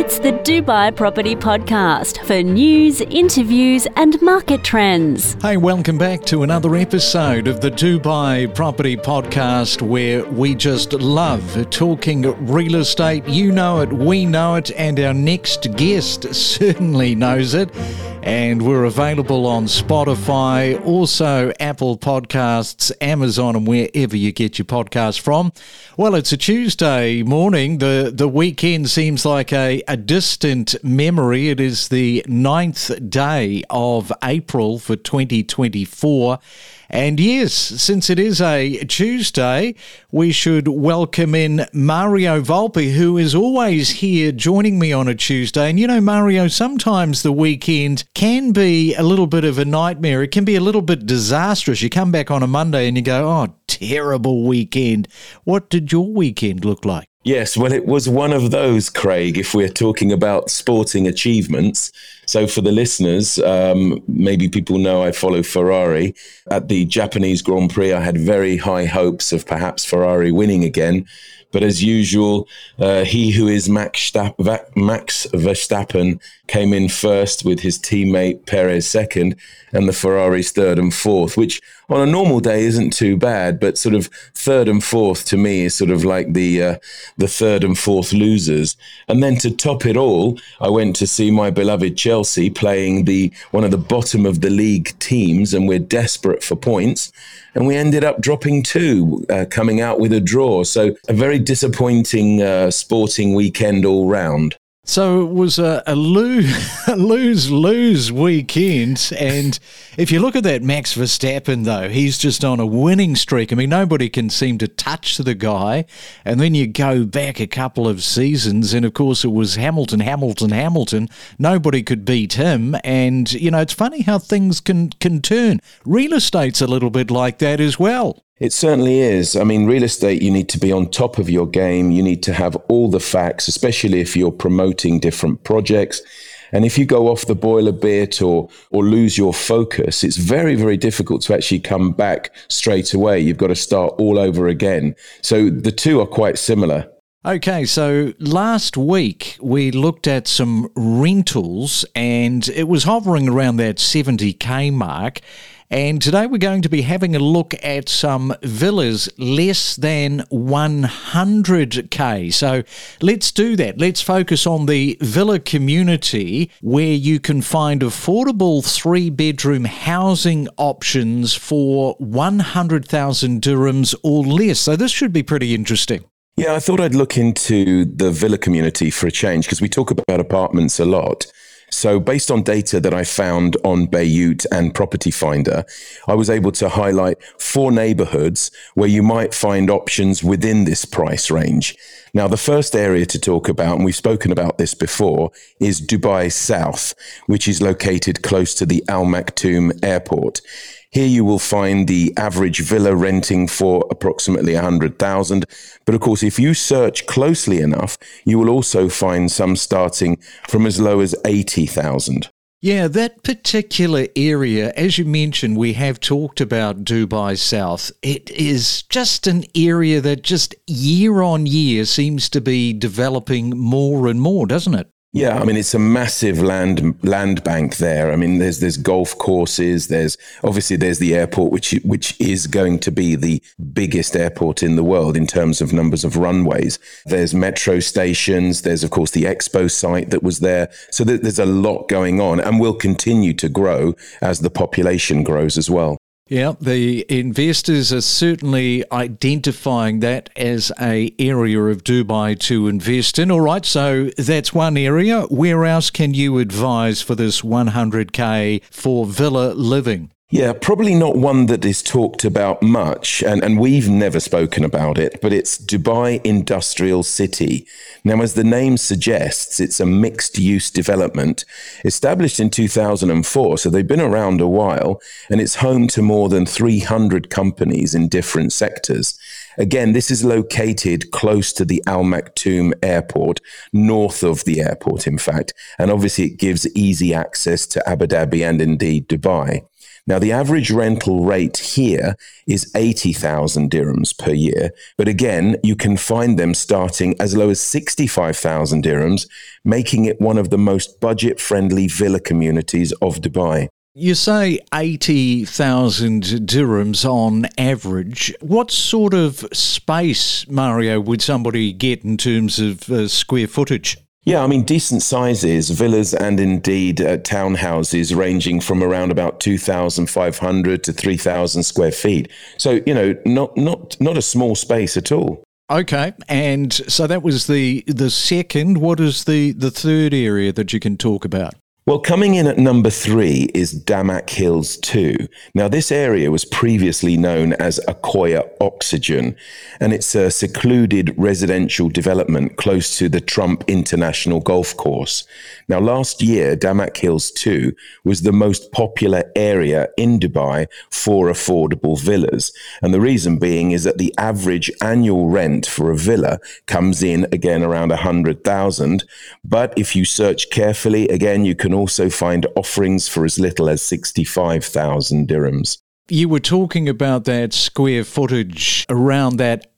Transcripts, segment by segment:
It's the Dubai Property Podcast for news, interviews and market trends. Hey, welcome back to another episode of the Dubai Property Podcast, where we just love talking real estate. You know it, we know it, and our next guest certainly knows it. And we're available on Spotify, also Apple Podcasts, Amazon, and wherever you get your podcast from. Well, it's a Tuesday morning. The weekend seems like a distant memory. It is the 9th day of April for 2024. And yes, since it is a Tuesday, we should welcome in Mario Volpe, who is always here joining me on a Tuesday. And you know, Mario, sometimes the weekend can be a little bit of a nightmare. It can be a little bit disastrous. You come back on a Monday and you go, oh, terrible weekend. What did your weekend look like? Yes, well, it was one of those, Craig, if we're talking about sporting achievements. So for the listeners, maybe people know I follow Ferrari. At the Japanese Grand Prix, I had very high hopes of perhaps Ferrari winning again. But as usual, he who is Max Verstappen came in first with his teammate Perez second, and the Ferraris third and fourth, which on a normal day isn't too bad, but sort of third and fourth to me is sort of like the third and fourth losers. And then to top it all, I went to see my beloved Chelsea playing one of the bottom of the league teams, and we're desperate for points. And we ended up dropping two, coming out with a draw. So a very disappointing sporting weekend all round. So it was a lose-lose weekend. And if you look at that Max Verstappen, though, he's just on a winning streak. I mean, nobody can seem to touch the guy. And then you go back a couple of seasons, and of course it was Hamilton. Nobody could beat him. And, you know, it's funny how things can turn. Real estate's a little bit like that as well. It certainly is. I mean, real estate, you need to be on top of your game. You need to have all the facts, especially if you're promoting different projects. And if you go off the boil a bit or lose your focus, it's very, very difficult to actually come back straight away. You've got to start all over again. So the two are quite similar. Okay, so last week we looked at some rentals and it was hovering around that 70k mark. And today we're going to be having a look at some villas less than 100k. So let's do that. Let's focus on the villa community where you can find affordable 3-bedroom housing options for 100,000 dirhams or less. So this should be pretty interesting. Yeah, I thought I'd look into the villa community for a change because we talk about apartments a lot. So based on data that I found on Beirut and Property Finder, I was able to highlight 4 neighborhoods where you might find options within this price range. Now, the first area to talk about, and we've spoken about this before, is Dubai South, which is located close to the Al Maktoum Airport. Here you will find the average villa renting for approximately 100,000. But of course, if you search closely enough, you will also find some starting from as low as 80,000. Yeah, that particular area, as you mentioned, we have talked about Dubai South. It is just an area that just year on year seems to be developing more and more, doesn't it? Yeah, I mean, it's a massive land bank there. I mean, there's golf courses. There's the airport, which is going to be the biggest airport in the world in terms of numbers of runways. There's metro stations. There's, of course, the expo site that was there. So there's a lot going on and will continue to grow as the population grows as well. Yeah, the investors are certainly identifying that as an area of Dubai to invest in. All right, so that's one area. Where else can you advise for this 100k for villa living? Yeah, probably not one that is talked about much, and we've never spoken about it, but it's Dubai Industrial City. Now, as the name suggests, it's a mixed-use development established in 2004, so they've been around a while, and it's home to more than 300 companies in different sectors. Again, this is located close to the Al Maktoum Airport, north of the airport, in fact, and obviously it gives easy access to Abu Dhabi and indeed Dubai. Now, the average rental rate here is 80,000 dirhams per year. But again, you can find them starting as low as 65,000 dirhams, making it one of the most budget-friendly villa communities of Dubai. You say 80,000 dirhams on average. What sort of space, Mario, would somebody get in terms of square footage? Yeah, I mean, decent sizes, villas and indeed townhouses ranging from around about 2,500 to 3,000 square feet. So, not a small space at all. Okay, and so that was the second. What is the third area that you can talk about? Well, coming in at number 3 is Damac Hills 2. Now, this area was previously known as Accoya Oxygen, and it's a secluded residential development close to the Trump International Golf Course. Now, last year, Damac Hills 2 was the most popular area in Dubai for affordable villas. And the reason being is that the average annual rent for a villa comes in, again, around 100,000. But if you search carefully, again, you can also find offerings for as little as 65,000 dirhams. You were talking about that square footage around that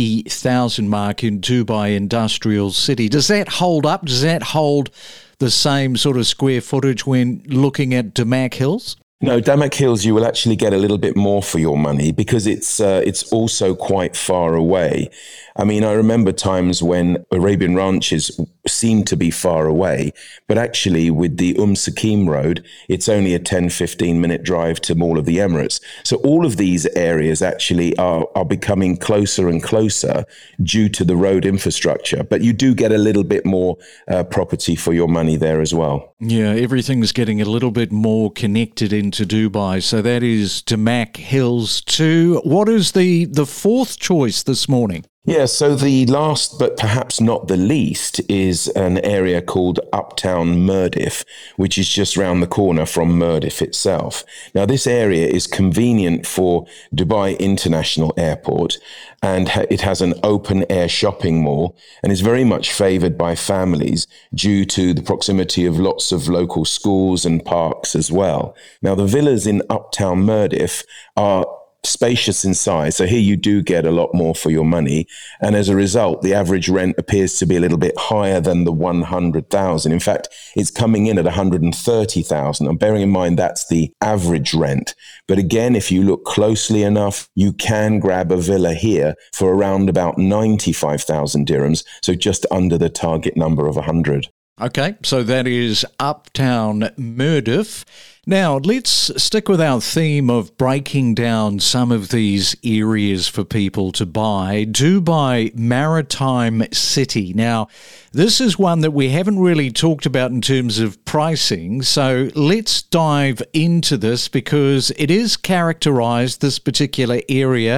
80,000 mark in Dubai Industrial City. Does that hold up? Does that hold the same sort of square footage when looking at Damac Hills? No, Damac Hills, you will actually get a little bit more for your money because it's also quite far away. I mean, I remember times when Arabian Ranches seemed to be far away, but actually with the Sakim Road, it's only a 10-15 minute drive to Mall of the Emirates. So all of these areas actually are becoming closer and closer due to the road infrastructure. But you do get a little bit more property for your money there as well. Yeah, everything's getting a little bit more connected into Dubai. So that is Damac Hills 2. What is the fourth choice this morning? Yeah, so the last, but perhaps not the least, is an area called Uptown Mirdif, which is just round the corner from Mirdif itself. Now, this area is convenient for Dubai International Airport, and it has an open-air shopping mall and is very much favoured by families due to the proximity of lots of local schools and parks as well. Now, the villas in Uptown Mirdif are spacious in size. So here you do get a lot more for your money. And as a result, the average rent appears to be a little bit higher than the 100,000. In fact, it's coming in at 130,000. And bearing in mind, that's the average rent. But again, if you look closely enough, you can grab a villa here for around about 95,000 dirhams. So just under the target number of 100. Okay, so that is Uptown Mirdif. Now, let's stick with our theme of breaking down some of these areas for people to buy. Dubai Maritime City. Now, this is one that we haven't really talked about in terms of pricing, so let's dive into this because it is characterised, this particular area,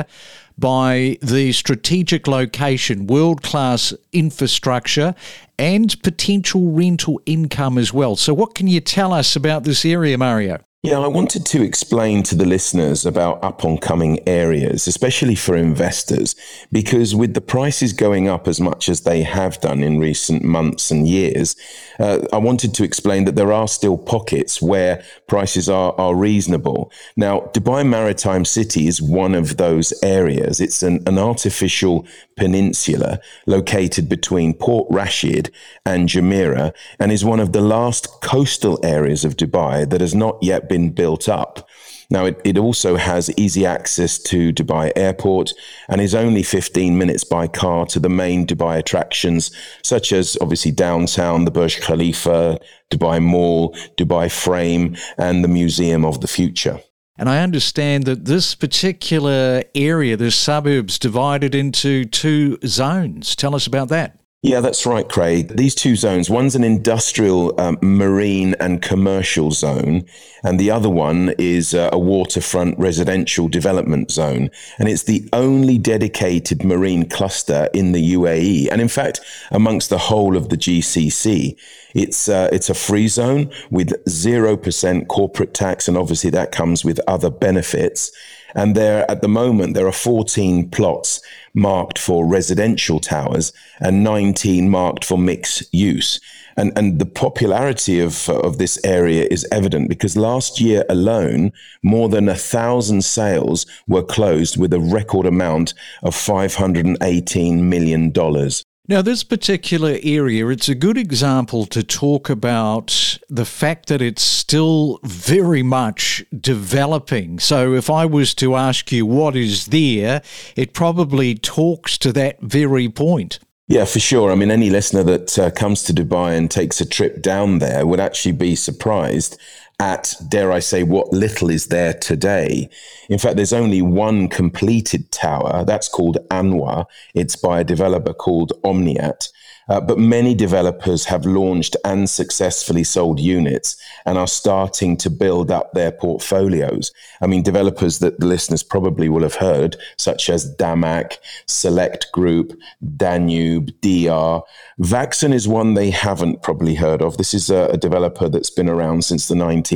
by the strategic location, world-class infrastructure, and potential rental income as well. So what can you tell us about this area, Mario? Yeah, I wanted to explain to the listeners about up-and-coming areas, especially for investors, because with the prices going up as much as they have done in recent months and years, I wanted to explain that there are still pockets where prices are reasonable. Now, Dubai Maritime City is one of those areas. It's an artificial peninsula located between Port Rashid and Jumeirah and is one of the last coastal areas of Dubai that has not yet been built up. Now, it also has easy access to Dubai Airport and is only 15 minutes by car to the main Dubai attractions, such as obviously downtown, the Burj Khalifa, Dubai Mall, Dubai Frame, and the Museum of the Future. And I understand that this particular area, the suburbs, divided into two zones. Tell us about that. Yeah, that's right, Craig. These two zones, one's an industrial, marine and commercial zone, and the other one is a waterfront residential development zone. And it's the only dedicated marine cluster in the UAE, and in fact, amongst the whole of the GCC. It's a free zone with 0% corporate tax, and obviously that comes with other benefits. And at the moment, there are 14 plots marked for residential towers and 19 marked for mixed use. And the popularity of this area is evident because last year alone, more than 1,000 sales were closed with a record amount of $518 million. Now, this particular area, it's a good example to talk about the fact that it's still very much developing. So if I was to ask you what is there, it probably talks to that very point. Yeah, for sure. I mean, any listener that comes to Dubai and takes a trip down there would actually be surprised at, dare I say, what little is there today. In fact, there's only one completed tower. That's called Anwar. It's by a developer called Omniat. But many developers have launched and successfully sold units and are starting to build up their portfolios. I mean, developers that the listeners probably will have heard, such as Damac, Select Group, Danube, DR. Vaxon is one they haven't probably heard of. This is a developer that's been around since the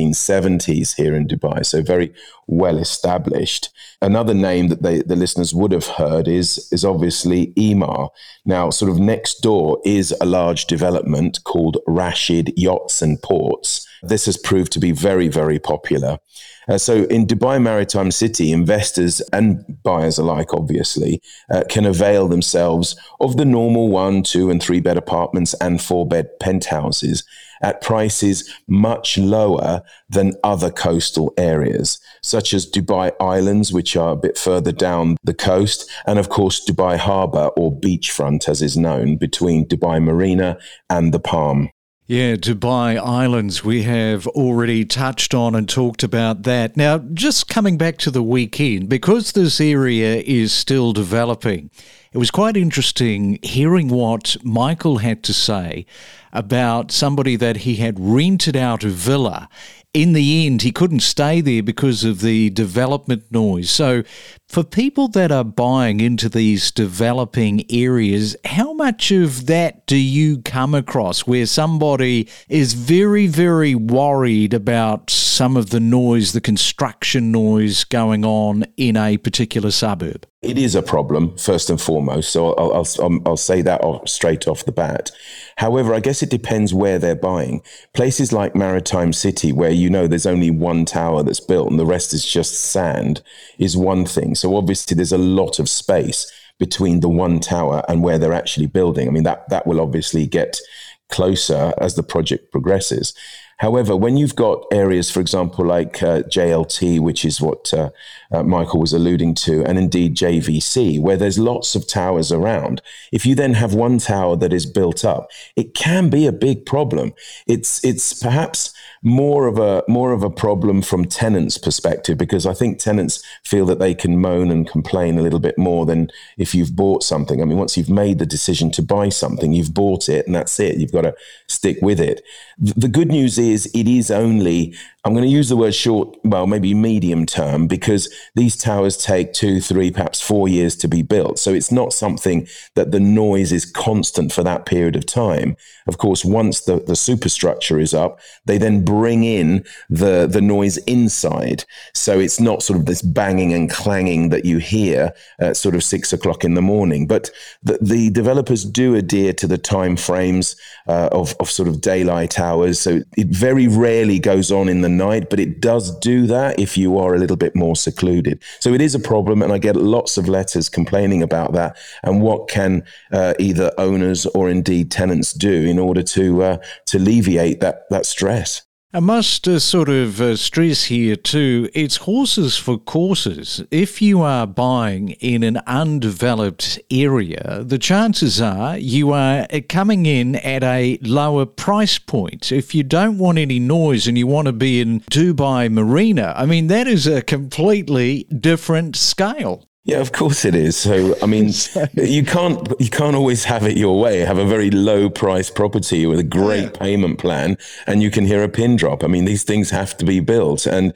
1970s here in Dubai, so very well established. Another name that the listeners would have heard is obviously Emaar. Now, sort of next door is a large development called Rashid Yachts and Ports. This has proved to be very, very popular. So in Dubai Maritime City, investors and buyers alike, obviously, can avail themselves of the normal 1, 2, and 3 bed apartments and 4 bed penthouses at prices much lower than other coastal areas, such as Dubai Islands, which are a bit further down the coast, and of course Dubai Harbour, or beachfront as is known, between Dubai Marina and the Palm. Yeah, Dubai Islands, we have already touched on and talked about that. Now, just coming back to the weekend, because this area is still developing, it was quite interesting hearing what Michael had to say about somebody that he had rented out a villa. In the end, he couldn't stay there because of the development noise. So for people that are buying into these developing areas, how much of that do you come across where somebody is very, very worried about some of the noise, the construction noise going on in a particular suburb? It is a problem, first and foremost, so I'll say that straight off the bat. However, I guess it depends where they're buying. Places like Maritime City, where there's only one tower that's built and the rest is just sand, is one thing. So obviously there's a lot of space between the one tower and where they're actually building. I mean, that will obviously get closer as the project progresses. However, when you've got areas, for example, like JLT, which is what Michael was alluding to, and indeed JVC, where there's lots of towers around, if you then have one tower that is built up, it can be a big problem. It's perhaps more of a problem from tenants' perspective, because I think tenants feel that they can moan and complain a little bit more than if you've bought something. I mean, once you've made the decision to buy something, you've bought it and that's it. You've got to stick with it. The good news is it is only, I'm going to use the word short, well, maybe medium term, because these towers take 2, 3, perhaps 4 years to be built. So it's not something that the noise is constant for that period of time. Of course, once the superstructure is up, they then bring in the noise inside. So it's not sort of this banging and clanging that you hear at sort of 6 o'clock in the morning. But the developers do adhere to the time frames of sort of daylight hours. So it very rarely goes on in the night, but it does do that if you are a little bit more secluded. So it is a problem, and I get lots of letters complaining about that and what can either owners or indeed tenants do in order to alleviate that stress. I must sort of stress here too, it's horses for courses. If you are buying in an undeveloped area, the chances are you are coming in at a lower price point. If you don't want any noise and you want to be in Dubai Marina, I mean, that is a completely different scale. Yeah, of course it is. So, I mean, you can't always have it your way. Have a very low price property with a great payment plan and you can hear a pin drop. I mean, these things have to be built and,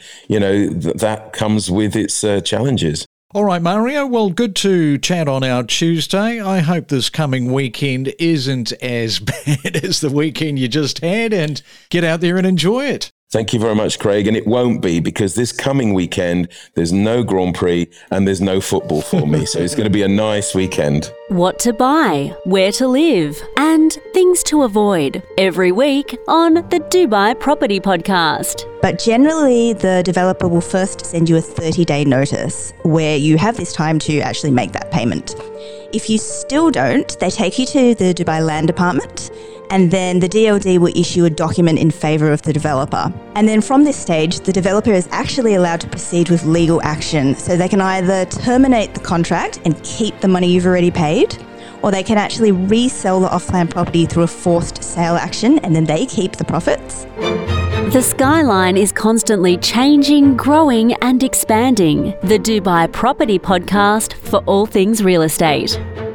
that comes with its challenges. All right, Mario. Well, good to chat on our Tuesday. I hope this coming weekend isn't as bad as the weekend you just had, and get out there and enjoy it. Thank you very much, Craig. And it won't be, because this coming weekend, there's no Grand Prix and there's no football for me. So it's going to be a nice weekend. What to buy, where to live, and things to avoid every week on the Dubai Property Podcast. But generally, the developer will first send you a 30-day notice where you have this time to actually make that payment. If you still don't, they take you to the Dubai Land Department, and then the DLD will issue a document in favour of the developer. And then from this stage, the developer is actually allowed to proceed with legal action. So they can either terminate the contract and keep the money you've already paid, or they can actually resell the off-plan property through a forced sale action, and then they keep the profits. The skyline is constantly changing, growing and expanding. The Dubai Property Podcast for all things real estate.